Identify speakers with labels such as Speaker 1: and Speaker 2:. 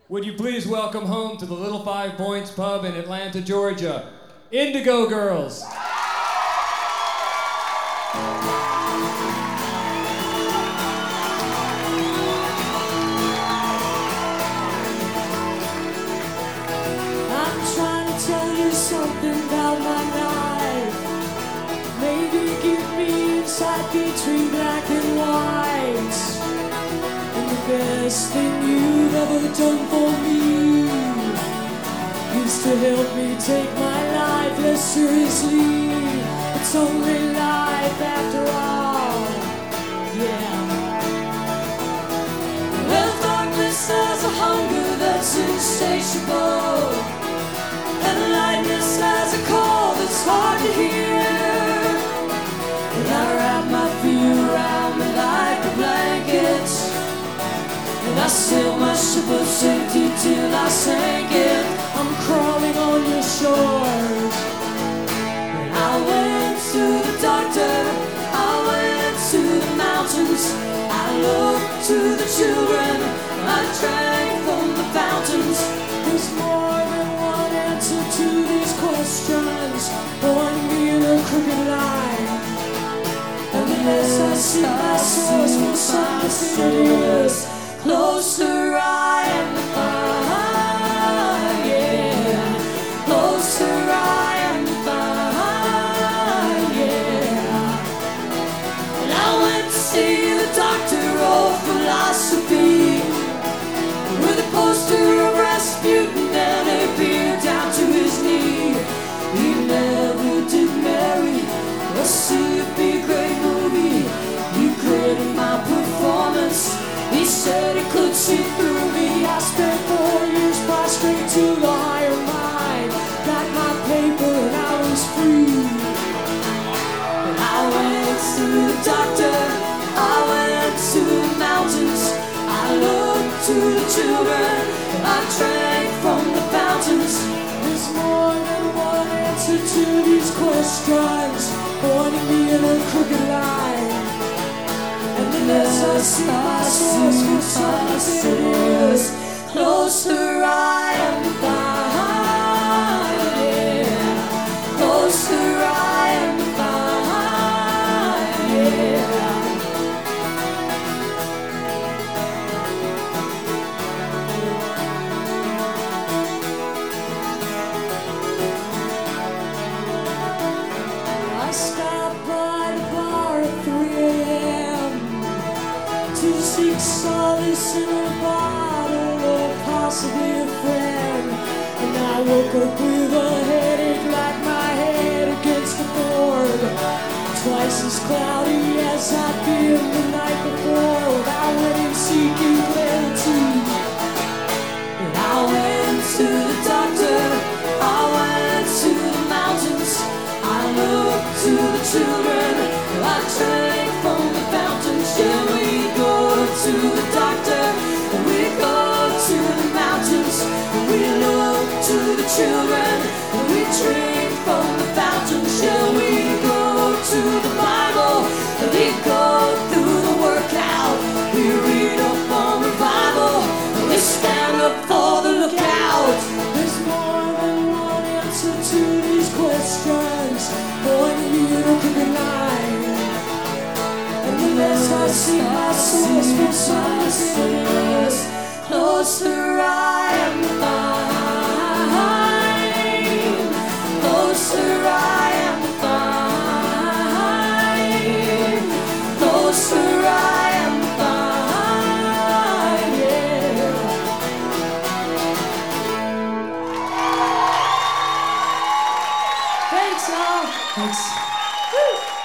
Speaker 1: Would you please welcome home to the Little 5 Points Pub in Atlanta, Georgia, Indigo Girls.
Speaker 2: I'm trying to tell you something about my life. Maybe give me insight between black and white. And the best thing you've ever done for me is to help me take my life less seriously. It's only life after all, yeah. Well, darkness has a hunger that's insatiable, and lightness has a call that's hard to hear. And I wrap my fear around me like a blanket, and I sail my ship of safety till I sank it. I'm crawling on your shores. And I went to the doctor, I went to the mountains, I looked to the children, I drank from the fountains. There's more than one answer to these questions, born me in a crooked line. And unless I see my source from something it is, closer I am to find, yeah. Closer I am to find, yeah. And I went to see the doctor of philosophy, with a poster of Rasputin and a beard down to his knee. He never did marry or see it be a great movie. He graded my performance, he said he could see through me. I spent 4 years prostrate to the higher mind, got my paper and I was free. And I went to the doctor, I went to the mountains, I looked to the children, I drank from the fountains. There's more than one answer to these questions, pointing me in a crooked line. And unless I see my source for something it is, closer I am to find, yeah. Closer I am to find, yeah. I stopped by the bar at 3 a.m. to seek solace in a bottle or possibly a friend. And I woke up with a headache like my head against the board, twice as cloudy as I'd been the night before. I went seeking clarity, and I went to the doctor, I went to the mountains, I looked to the children, I drank from the fountain. Shall we go to the doctor? We go to the mountains, we look to the children, we drink from the fountain. Shall we go to the Bible? We go through the workout, we read up on revival, we stand up for the lookout. There's more than one answer to these questions, pointing me in a crooked line. And unless I see my source for something it is, closer I am to find, closer I am to find, closer I am to find, yeah. Thanks, y'all. Thanks. Woo.